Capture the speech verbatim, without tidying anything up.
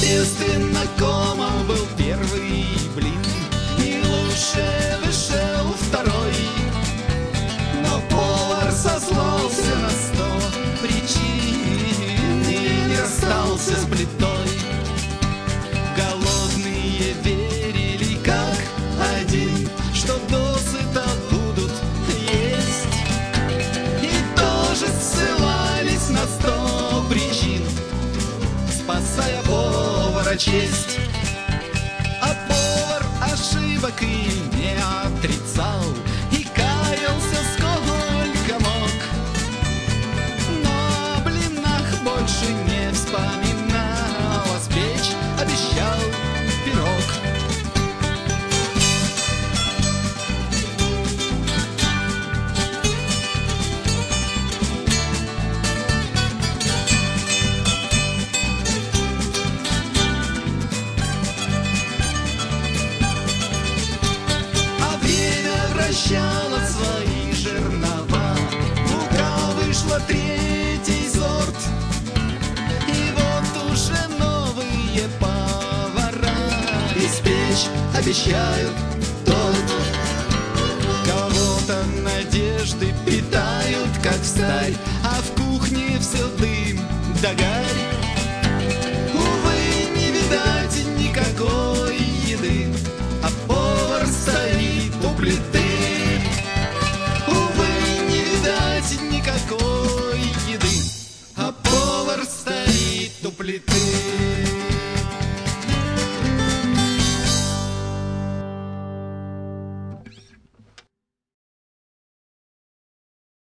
Единственно комом был первый блин, и лучше вышел второй. Но повар сослался на сто причин и не расстался с плитой. Голодные верили как один, что досыта будут есть, и тоже ссылались на сто причин, спасая повара честь. А повар ошибок и не отрицал, и каялся сколько мог, но о блинах больше не вспоминал, а спечь обещал пирог. Вращала свои жернова, мука вышла третий сорт, и вот уже новые повара испечь обещают торт. Кого-то надежды питают, как сталь, а в кухне все дым да гарь. Увы, не видать никакой еды, а повар стоит у плиты. Никакой еды, а повар стоит у плиты.